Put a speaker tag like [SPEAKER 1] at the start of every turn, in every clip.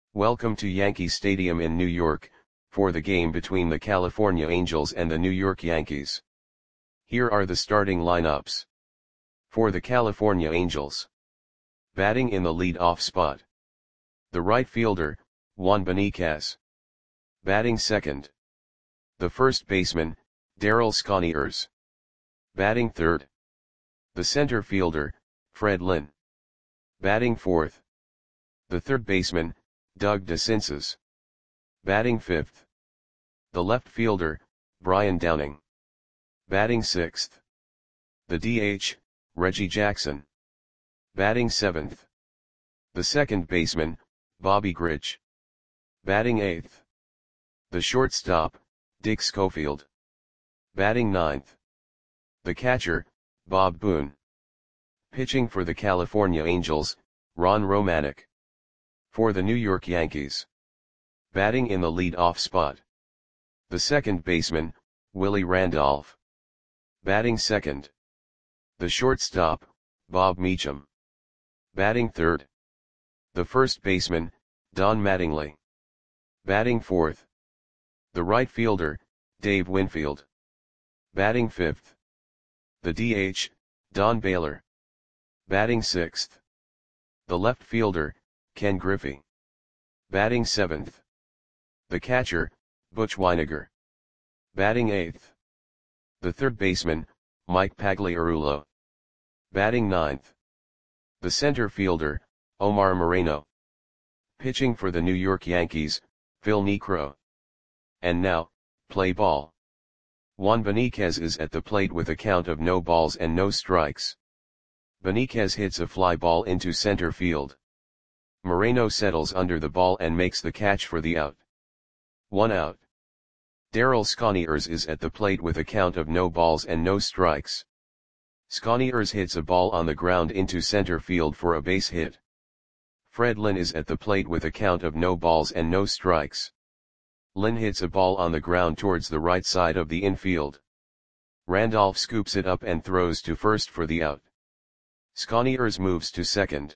[SPEAKER 1] Welcome to Yankee Stadium in New York, for the game between the California Angels and the New York Yankees. Here are the starting lineups. For the California Angels. Batting in the lead-off spot. The right fielder, Juan Beniquez. Batting second. The first baseman, Darryl Sconiers. Batting third. The center fielder, Fred Lynn. Batting fourth. The third baseman, Doug DeCinces. Batting fifth. The left fielder, Brian Downing. Batting sixth. The DH, Reggie Jackson. Batting seventh. The second baseman, Bobby Grich. Batting eighth. The shortstop, Dick Schofield. Batting ninth. The catcher, Bob Boone. Pitching for the California Angels, Ron Romanick. For the New York Yankees. Batting in the lead-off spot. The second baseman, Willie Randolph. Batting second. The shortstop, Bob Meacham. Batting third. The first baseman, Don Mattingly. Batting fourth. The right fielder, Dave Winfield. Batting fifth. The DH, Don Baylor. Batting sixth. The left fielder, Ken Griffey. Batting seventh. The catcher, Butch Wynegar. Batting eighth. The third baseman, Mike Pagliarulo. Batting ninth. The center fielder, Omar Moreno. Pitching for the New York Yankees, Phil Niekro. And now, play ball. Juan Beniquez is at the plate with a count of no balls and no strikes. Beniquez hits a fly ball into center field. Moreno settles under the ball and makes the catch for the out. 1 out. Darryl Sconiers is at the plate with a count of no balls and no strikes. Sconiers hits a ball on the ground into center field for a base hit. Fred Lynn is at the plate with a count of no balls and no strikes. Lynn hits a ball on the ground towards the right side of the infield. Randolph scoops it up and throws to first for the out. Sconiers moves to second.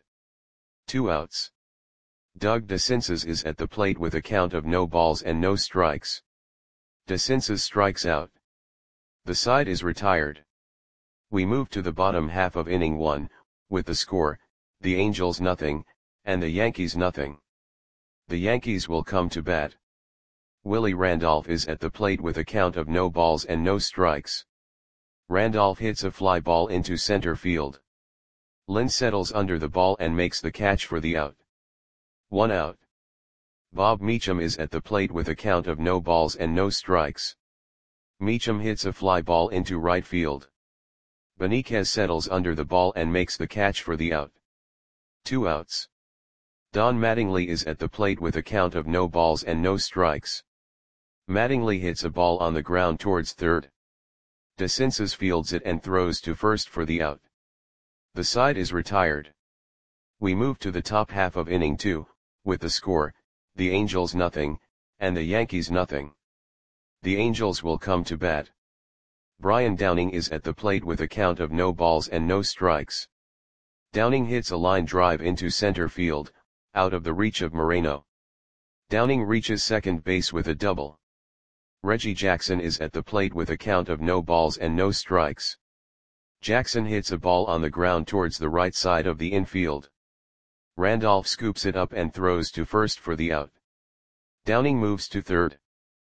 [SPEAKER 1] 2 outs. Doug DeCinces is at the plate with a count of no balls and no strikes. DeCinces strikes out. The side is retired. We move to the bottom half of inning 1, with the score, the Angels nothing, and the Yankees nothing. The Yankees will come to bat. Willie Randolph is at the plate with a count of no balls and no strikes. Randolph hits a fly ball into center field. Lynn settles under the ball and makes the catch for the out. 1 out. Bob Meacham is at the plate with a count of no balls and no strikes. Meacham hits a fly ball into right field. Beniquez settles under the ball and makes the catch for the out. 2 outs. Don Mattingly is at the plate with a count of no balls and no strikes. Mattingly hits a ball on the ground towards third. DeCinces fields it and throws to first for the out. The side is retired. We move to the top half of inning 2, with the score, the Angels nothing, and the Yankees nothing. The Angels will come to bat. Brian Downing is at the plate with a count of no balls and no strikes. Downing hits a line drive into center field, out of the reach of Moreno. Downing reaches second base with a double. Reggie Jackson is at the plate with a count of no balls and no strikes. Jackson hits a ball on the ground towards the right side of the infield. Randolph scoops it up and throws to first for the out. Downing moves to third.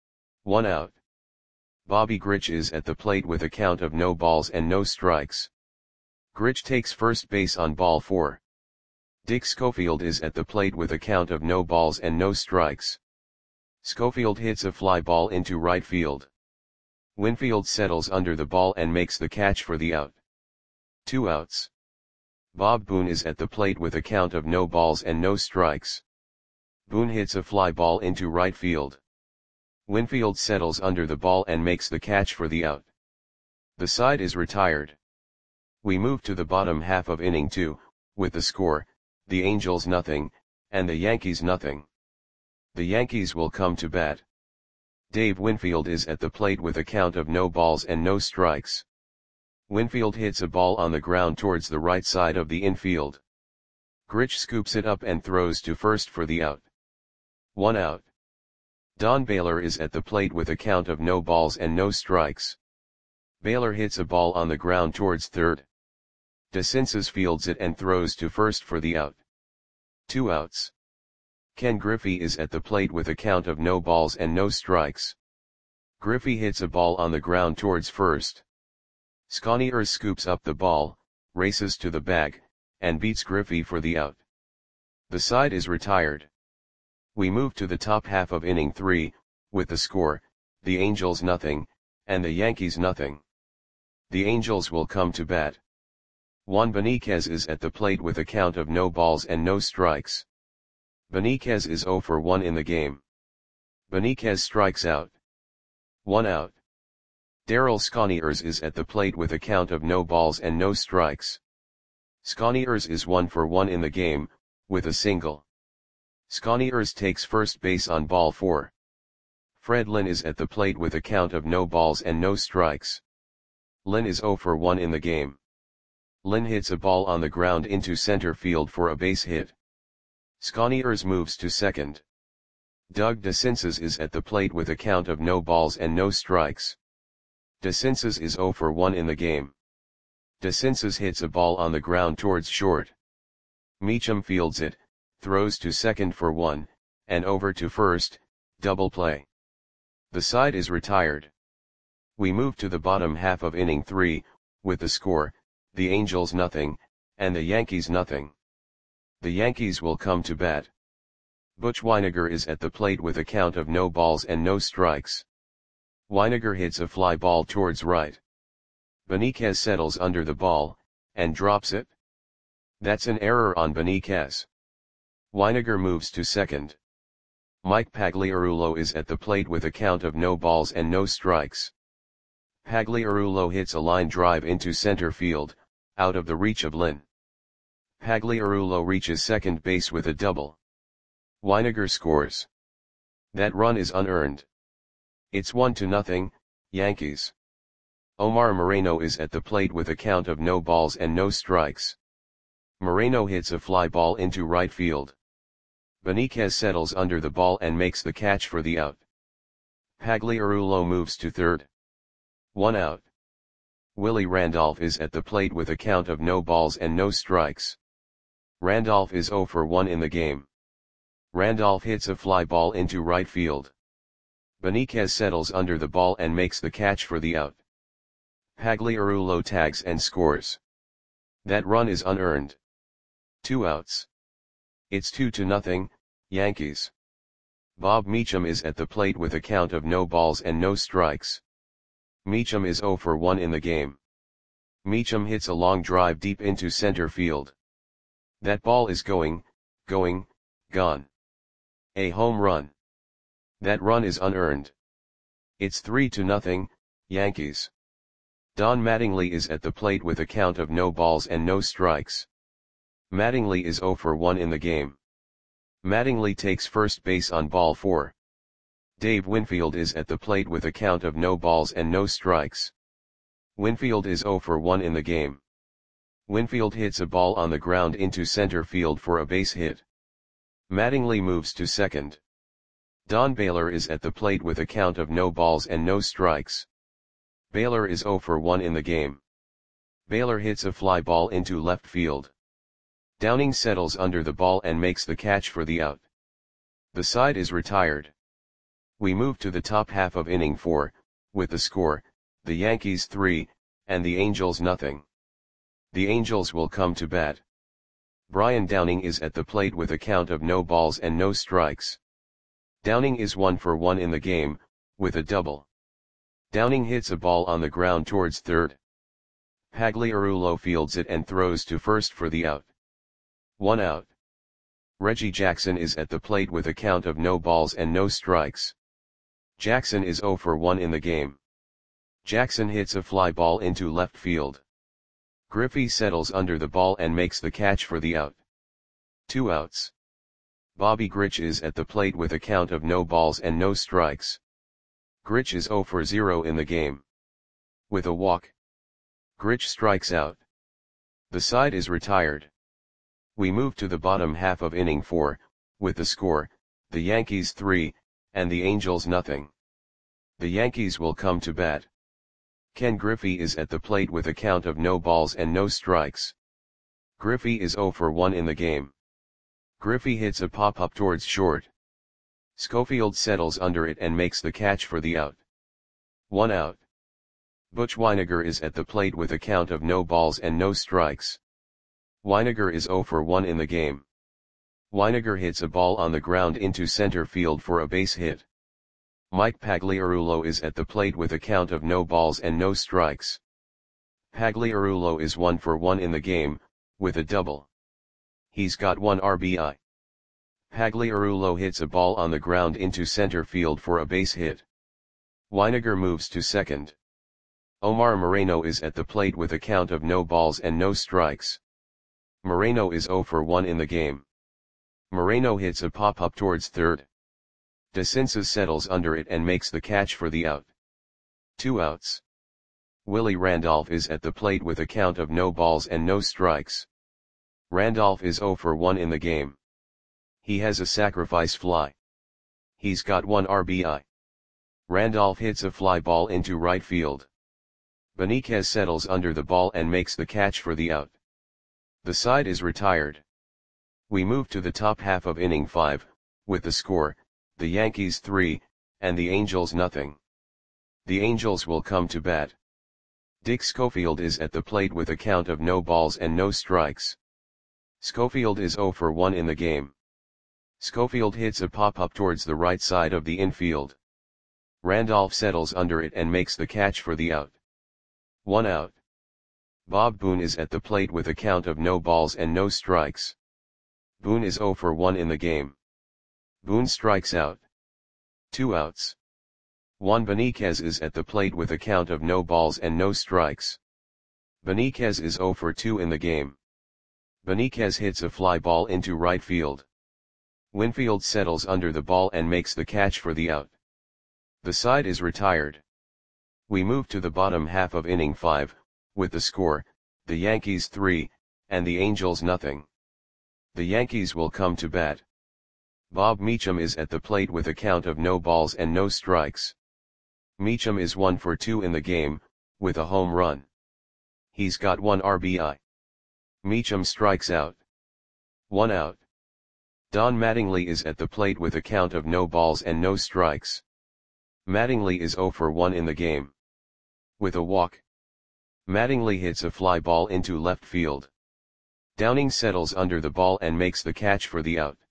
[SPEAKER 1] 1 out. Bobby Grich is at the plate with a count of no balls and no strikes. Grich takes first base on ball 4. Dick Schofield is at the plate with a count of no balls and no strikes. Schofield hits a fly ball into right field. Winfield settles under the ball and makes the catch for the out. 2 outs. Bob Boone is at the plate with a count of no balls and no strikes. Boone hits a fly ball into right field. Winfield settles under the ball and makes the catch for the out. The side is retired. We move to the bottom half of inning 2, with the score, the Angels nothing, and the Yankees nothing. The Yankees will come to bat. Dave Winfield is at the plate with a count of no balls and no strikes. Winfield hits a ball on the ground towards the right side of the infield. Grich scoops it up and throws to first for the out. 1 out. Don Baylor is at the plate with a count of no balls and no strikes. Baylor hits a ball on the ground towards third. DeCinces fields it and throws to first for the out. 2 outs. Ken Griffey is at the plate with a count of no balls and no strikes. Griffey hits a ball on the ground towards first. Sconiers scoops up the ball, races to the bag, and beats Griffey for the out. The side is retired. We move to the top half of inning 3, with the score, the Angels nothing, and the Yankees nothing. The Angels will come to bat. Juan Beniquez is at the plate with a count of no balls and no strikes. Beniquez is 0 for 1 in the game. Beniquez strikes out. 1 out. Darryl Sconiers is at the plate with a count of no balls and no strikes. Sconiers is 1 for 1 in the game, with a single. Sconiers takes first base on ball 4. Fred Lynn is at the plate with a count of no balls and no strikes. Lynn is 0 for 1 in the game. Lynn hits a ball on the ground into center field for a base hit. Sconiers moves to second. Doug DeCinces is at the plate with a count of no balls and no strikes. DeCinces is 0 for 1 in the game. DeCinces hits a ball on the ground towards short. Meacham fields it, throws to second for 1, and over to first, double play. The side is retired. We move to the bottom half of inning 3, with the score, the Angels nothing, and the Yankees nothing. The Yankees will come to bat. Butch Wynegar is at the plate with a count of no balls and no strikes. Wynegar hits a fly ball towards right. Beniquez settles under the ball, and drops it. That's an error on Beniquez. Wynegar moves to second. Mike Pagliarulo is at the plate with a count of no balls and no strikes. Pagliarulo hits a line drive into center field, out of the reach of Lynn. Pagliarulo reaches second base with a double. Wynegar scores. That run is unearned. It's 1-0, Yankees. Omar Moreno is at the plate with a count of no balls and no strikes. Moreno hits a fly ball into right field. Beniquez settles under the ball and makes the catch for the out. Pagliarulo moves to third. 1 out. Willie Randolph is at the plate with a count of no balls and no strikes. Randolph is 0 for 1 in the game. Randolph hits a fly ball into right field. Beniquez settles under the ball and makes the catch for the out. Pagliarulo tags and scores. That run is unearned. 2 outs. It's 2-0, Yankees. Bob Meacham is at the plate with a count of no balls and no strikes. Meacham is 0 for 1 in the game. Meacham hits a long drive deep into center field. That ball is gone. A home run. That run is unearned. It's 3-0, Yankees. Don Mattingly is at the plate with a count of no balls and no strikes. Mattingly is 0 for 1 in the game. Mattingly takes first base on ball 4. Dave Winfield is at the plate with a count of no balls and no strikes. Winfield is 0 for 1 in the game. Winfield hits a ball on the ground into center field for a base hit. Mattingly moves to second. Don Baylor is at the plate with a count of no balls and no strikes. Baylor is 0 for 1 in the game. Baylor hits a fly ball into left field. Downing settles under the ball and makes the catch for the out. The side is retired. We move to the top half of inning 4, with the score, the Yankees 3, and the Angels nothing. The Angels will come to bat. Brian Downing is at the plate with a count of no balls and no strikes. Downing is 1 for 1 in the game, with a double. Downing hits a ball on the ground towards third. Pagliarulo fields it and throws to first for the out. 1 out. Reggie Jackson is at the plate with a count of no balls and no strikes. Jackson is 0 for 1 in the game. Jackson hits a fly ball into left field. Griffey settles under the ball and makes the catch for the out. 2 outs. Bobby Grich is at the plate with a count of no balls and no strikes. Grich is 0 for 0 in the game. With a walk, Grich strikes out. The side is retired. We move to the bottom half of inning 4, with the score, the Yankees 3, and the Angels nothing. The Yankees will come to bat. Ken Griffey is at the plate with a count of no balls and no strikes. Griffey is 0 for 1 in the game. Griffey hits a pop-up towards short. Schofield settles under it and makes the catch for the out. 1 out. Butch Wynegar is at the plate with a count of no balls and no strikes. Wynegar is 0 for 1 in the game. Wynegar hits a ball on the ground into center field for a base hit. Mike Pagliarulo is at the plate with a count of no balls and no strikes. Pagliarulo is 1 for 1 in the game, with a double. He's got 1 RBI. Pagliarulo hits a ball on the ground into center field for a base hit. Wynegar moves to second. Omar Moreno is at the plate with a count of no balls and no strikes. Moreno is 0 for 1 in the game. Moreno hits a pop-up towards third. DeCinces settles under it and makes the catch for the out. 2 outs. Willie Randolph is at the plate with a count of no balls and no strikes. Randolph is 0 for 1 in the game. He has a sacrifice fly. He's got 1 RBI. Randolph hits a fly ball into right field. Beniquez settles under the ball and makes the catch for the out. The side is retired. We move to the top half of inning 5, with the score, the Yankees 3, and the Angels nothing. The Angels will come to bat. Dick Schofield is at the plate with a count of no balls and no strikes. Schofield is 0 for 1 in the game. Schofield hits a pop-up towards the right side of the infield. Randolph settles under it and makes the catch for the out. 1 out. Bob Boone is at the plate with a count of no balls and no strikes. Boone is 0 for 1 in the game. Boone strikes out. 2 outs. Juan Beniquez is at the plate with a count of no balls and no strikes. Beniquez is 0 for 2 in the game. Beniquez hits a fly ball into right field. Winfield settles under the ball and makes the catch for the out. The side is retired. We move to the bottom half of inning 5, with the score, the Yankees 3, and the Angels nothing. The Yankees will come to bat. Bob Meacham is at the plate with a count of no balls and no strikes. Meacham is 1 for 2 in the game, with a home run. He's got 1 RBI. Meacham strikes out. 1 out. Don Mattingly is at the plate with a count of no balls and no strikes. Mattingly is 0 for 1 in the game. With a walk. Mattingly hits a fly ball into left field. Downing settles under the ball and makes the catch for the out.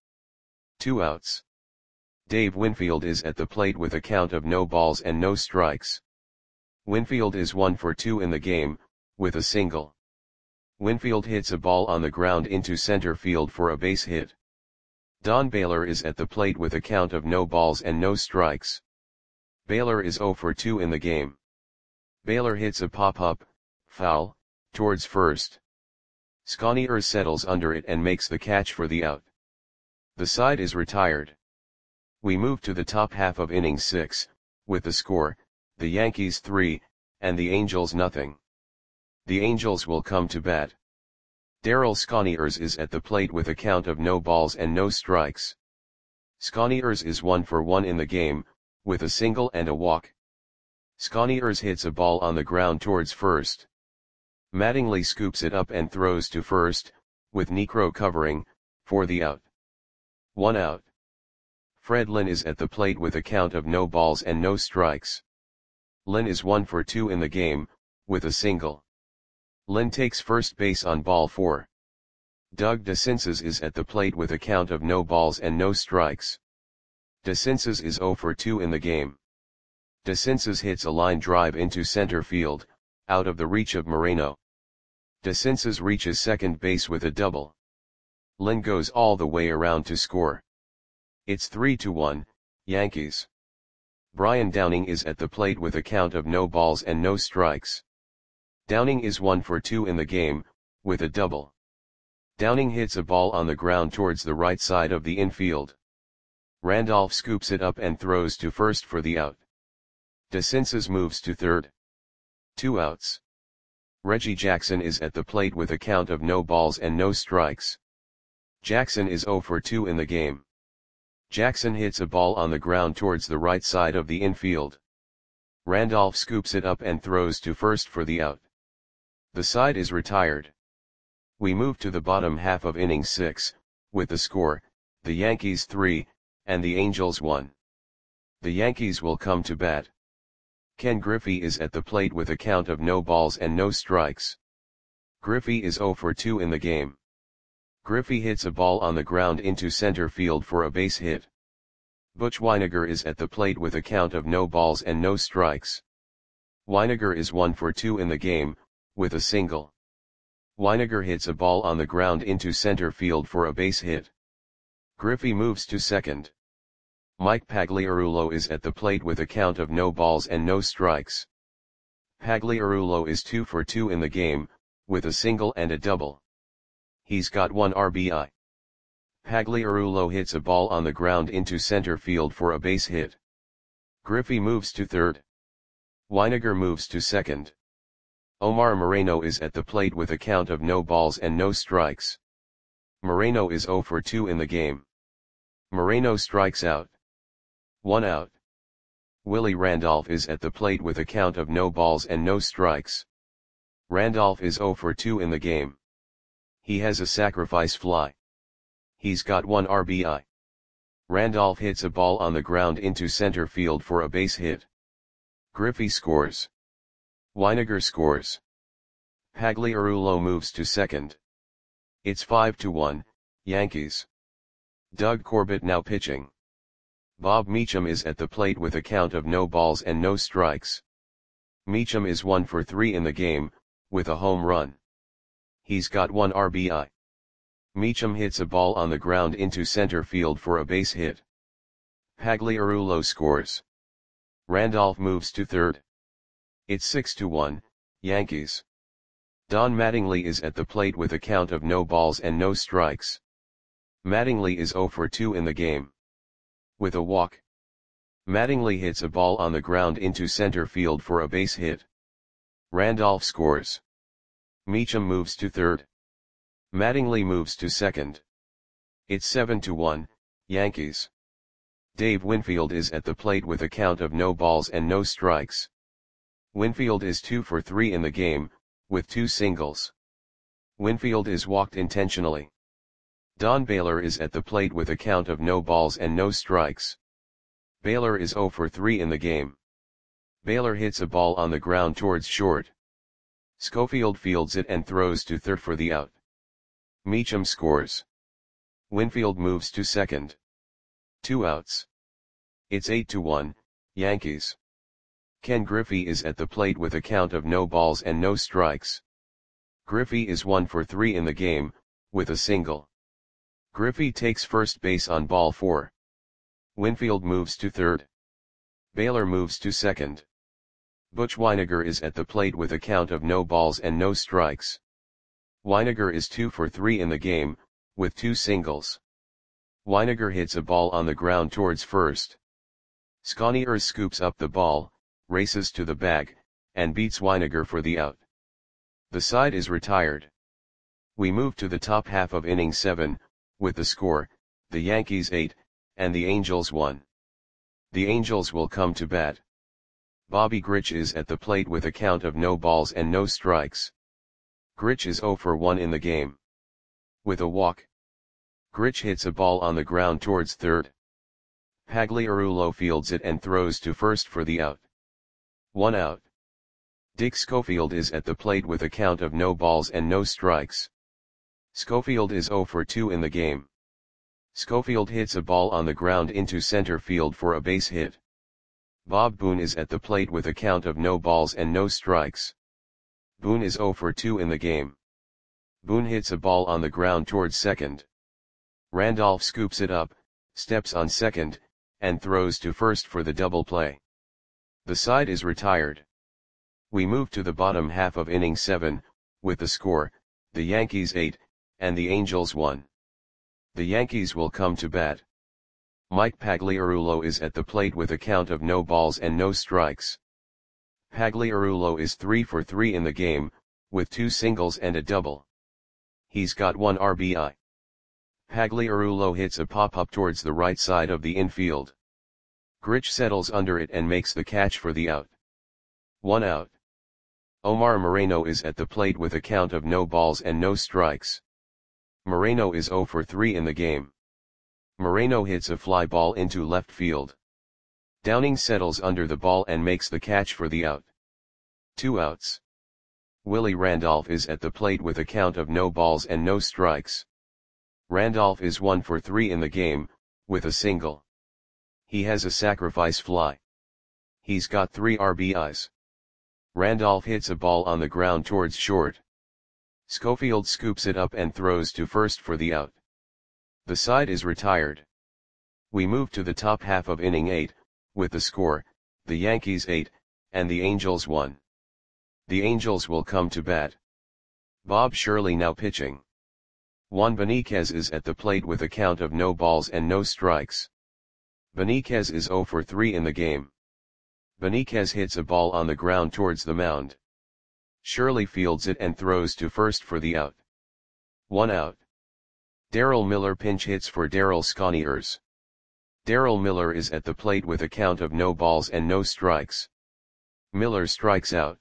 [SPEAKER 1] 2 outs. Dave Winfield is at the plate with a count of no balls and no strikes. Winfield is 1 for 2 in the game, with a single. Winfield hits a ball on the ground into center field for a base hit. Don Baylor is at the plate with a count of no balls and no strikes. Baylor is 0 for 2 in the game. Baylor hits a pop-up, foul, towards first. Sconier settles under it and makes the catch for the out. The side is retired. We move to the top half of inning 6, with the score, the Yankees 3, and the Angels nothing. The Angels will come to bat. Darryl Sconiers is at the plate with a count of no balls and no strikes. Sconiers is 1 for 1 in the game, with a single and a walk. Sconiers hits a ball on the ground towards first. Mattingly scoops it up and throws to first, with Niekro covering, for the out. 1 out. Fred Lynn is at the plate with a count of no balls and no strikes. Lynn is 1 for 2 in the game, with a single. Lynn takes first base on ball 4. Doug DeCinces is at the plate with a count of no balls and no strikes. DeCinces is 0 for 2 in the game. DeCinces hits a line drive into center field, out of the reach of Moreno. DeCinces reaches second base with a double. Lynn goes all the way around to score. It's 3-1, Yankees. Brian Downing is at the plate with a count of no balls and no strikes. Downing is 1 for 2 in the game, with a double. Downing hits a ball on the ground towards the right side of the infield. Randolph scoops it up and throws to first for the out. DeCinces moves to third. 2 outs. Reggie Jackson is at the plate with a count of no balls and no strikes. Jackson is 0 for 2 in the game. Jackson hits a ball on the ground towards the right side of the infield. Randolph scoops it up and throws to first for the out. The side is retired. We move to the bottom half of inning 6, with the score, the Yankees 3, and the Angels 1. The Yankees will come to bat. Ken Griffey is at the plate with a count of no balls and no strikes. Griffey is 0 for 2 in the game. Griffey hits a ball on the ground into center field for a base hit. Butch Wynegar is at the plate with a count of no balls and no strikes. Wynegar is 1 for 2 in the game, with a single. Wynegar hits a ball on the ground into center field for a base hit. Griffey moves to second. Mike Pagliarulo is at the plate with a count of no balls and no strikes. Pagliarulo is 2 for 2 in the game, with a single and a double. He's got 1 RBI. Pagliarulo hits a ball on the ground into center field for a base hit. Griffey moves to third. Wynegar moves to second. Omar Moreno is at the plate with a count of no balls and no strikes. Moreno is 0 for 2 in the game. Moreno strikes out. 1 out. Willie Randolph is at the plate with a count of no balls and no strikes. Randolph is 0 for 2 in the game. He has a sacrifice fly. He's got 1 RBI. Randolph hits a ball on the ground into center field for a base hit. Griffey scores. Wynegar scores. Pagliarulo moves to second. It's 5-1, Yankees. Doug Corbett now pitching. Bob Meacham is at the plate with a count of no balls and no strikes. Meacham is 1 for 3 in the game, with a home run. He's got 1 RBI. Meacham hits a ball on the ground into center field for a base hit. Pagliarulo scores. Randolph moves to third. It's 6-1, Yankees. Don Mattingly is at the plate with a count of no balls and no strikes. Mattingly is 0 for 2 in the game. With a walk. Mattingly hits a ball on the ground into center field for a base hit. Randolph scores. Meacham moves to third. Mattingly moves to second. It's 7-1, Yankees. Dave Winfield is at the plate with a count of no balls and no strikes. Winfield is 2 for 3 in the game, with 2 singles. Winfield is walked intentionally. Don Baylor is at the plate with a count of no balls and no strikes. Baylor is 0 for 3 in the game. Baylor hits a ball on the ground towards short. Schofield fields it and throws to third for the out. Meacham scores. Winfield moves to second. 2 outs. It's 8-1, Yankees. Ken Griffey is at the plate with a count of no balls and no strikes. Griffey is 1 for 3 in the game, with a single. Griffey takes first base on ball 4. Winfield moves to third. Baylor moves to second. Butch Wynegar is at the plate with a count of no balls and no strikes. Wynegar is 2 for 3 in the game, with 2 singles. Wynegar hits a ball on the ground towards first. Sconier scoops up the ball, races to the bag, and beats Wynegar for the out. The side is retired. We move to the top half of inning 7, with the score, the Yankees 8, and the Angels 1. The Angels will come to bat. Bobby Grich is at the plate with a count of no balls and no strikes. Grich is 0 for 1 in the game. With a walk. Grich hits a ball on the ground towards third. Pagliarulo fields it and throws to first for the out. 1 out. Dick Schofield is at the plate with a count of no balls and no strikes. Schofield is 0 for 2 in the game. Schofield hits a ball on the ground into center field for a base hit. Bob Boone is at the plate with a count of no balls and no strikes. Boone is 0 for 2 in the game. Boone hits a ball on the ground towards second. Randolph scoops it up, steps on second, and throws to first for the double play. The side is retired. We move to the bottom half of inning 7, with the score, the Yankees 8, and the Angels 1. The Yankees will come to bat. Mike Pagliarulo is at the plate with a count of no balls and no strikes. Pagliarulo is 3 for 3 in the game, with 2 singles and a double. He's got 1 RBI. Pagliarulo hits a pop-up towards the right side of the infield. Grich settles under it and makes the catch for the out. 1 out. Omar Moreno is at the plate with a count of no balls and no strikes. Moreno is 0 for 3 in the game. Moreno hits a fly ball into left field. Downing settles under the ball and makes the catch for the out. 2 outs. Willie Randolph is at the plate with a count of no balls and no strikes. Randolph is 1 for 3 in the game, with a single. He has a sacrifice fly. He's got 3 RBIs. Randolph hits a ball on the ground towards short. Schofield scoops it up and throws to first for the out. The side is retired. We move to the top half of inning 8, with the score, the Yankees 8, and the Angels 1. The Angels will come to bat. Bob Shirley now pitching. Juan Beniquez is at the plate with a count of no balls and no strikes. Beniquez is 0 for 3 in the game. Beniquez hits a ball on the ground towards the mound. Shirley fields it and throws to first for the out. 1 out. Darryl Miller pinch hits for Darryl Sconiers. Darryl Miller is at the plate with a count of no balls and no strikes. Miller strikes out.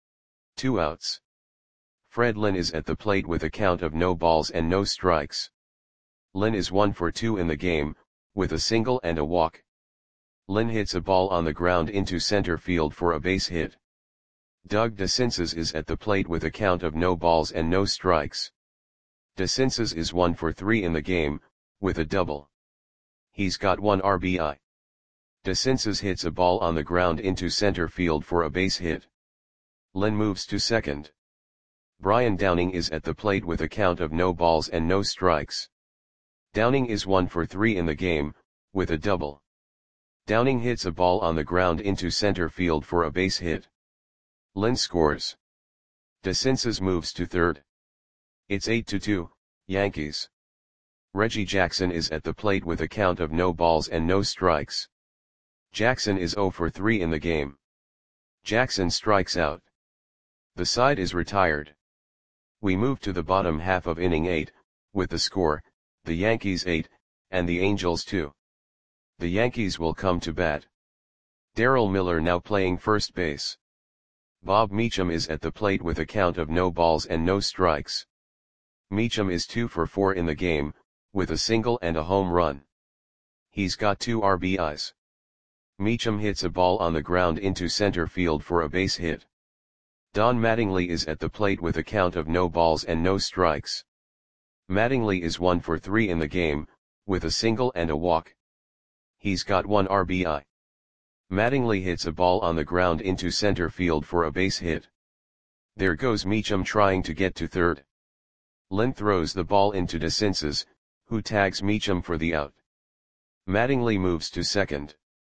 [SPEAKER 1] 2 outs. Fred Lynn is at the plate with a count of no balls and no strikes. Lynn is 1 for 2 in the game, with a single and a walk. Lynn hits a ball on the ground into center field for a base hit. Doug DeCinces is at the plate with a count of no balls and no strikes. DeCinces is 1 for 3 in the game, with a double. He's got 1 RBI. DeCinces hits a ball on the ground into center field for a base hit. Lynn moves to second. Brian Downing is at the plate with a count of no balls and no strikes. Downing is 1 for 3 in the game, with a double. Downing hits a ball on the ground into center field for a base hit. Lynn scores. DeCinces moves to third. It's 8-2, Yankees. Reggie Jackson is at the plate with a count of no balls and no strikes. Jackson is 0 for 3 in the game. Jackson strikes out. The side is retired. We move to the bottom half of inning 8, with the score, the Yankees 8, and the Angels 2. The Yankees will come to bat. Darryl Miller now playing first base. Bob Meacham is at the plate with a count of no balls and no strikes. Meacham is 2 for 4 in the game, with a single and a home run. He's got 2 RBIs. Meacham hits a ball on the ground into center field for a base hit. Don Mattingly is at the plate with a count of no balls and no strikes. Mattingly is 1 for 3 in the game, with a single and a walk. He's got 1 RBI. Mattingly hits a ball on the ground into center field for a base hit. There goes Meacham trying to get to third. Lynn throws the ball into DeCinces, who tags Meacham for the out. Mattingly moves to second.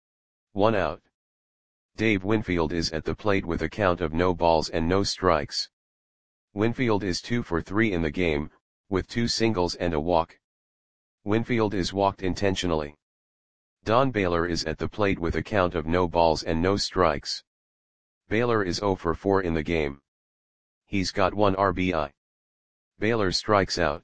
[SPEAKER 1] 1 out. Dave Winfield is at the plate with a count of no balls and no strikes. Winfield is 2 for 3 in the game, with 2 singles and a walk. Winfield is walked intentionally. Don Baylor is at the plate with a count of no balls and no strikes. Baylor is 0 for 4 in the game. He's got 1 RBI. Baylor strikes out.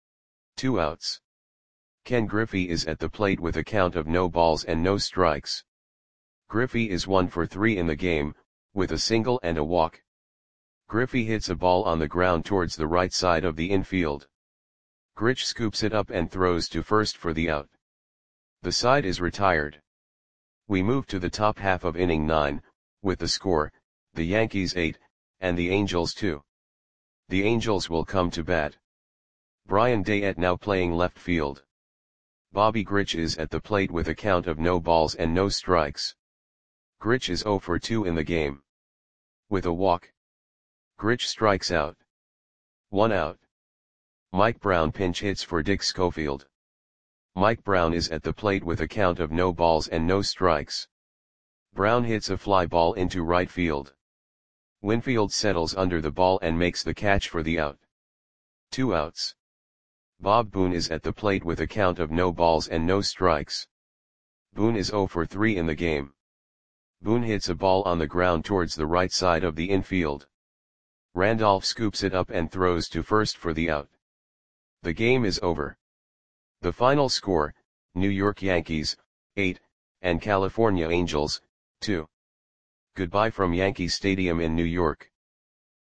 [SPEAKER 1] 2 outs. Ken Griffey is at the plate with a count of no balls and no strikes. Griffey is 1 for 3 in the game, with a single and a walk. Griffey hits a ball on the ground towards the right side of the infield. Grich scoops it up and throws to first for the out. The side is retired. We move to the top half of inning 9, with the score, the Yankees 8, and the Angels 2. The Angels will come to bat. Brian Dayette now playing left field. Bobby Grich is at the plate with a count of no balls and no strikes. Grich is 0 for 2 in the game. With a walk. Grich strikes out. 1 out. Mike Brown pinch hits for Dick Schofield. Mike Brown is at the plate with a count of no balls and no strikes. Brown hits a fly ball into right field. Winfield settles under the ball and makes the catch for the out. 2 outs. Bob Boone is at the plate with a count of no balls and no strikes. Boone is 0 for 3 in the game. Boone hits a ball on the ground towards the right side of the infield. Randolph scoops it up and throws to first for the out. The game is over. The final score, New York Yankees, 8, and California Angels, 2. Goodbye from Yankee Stadium in New York.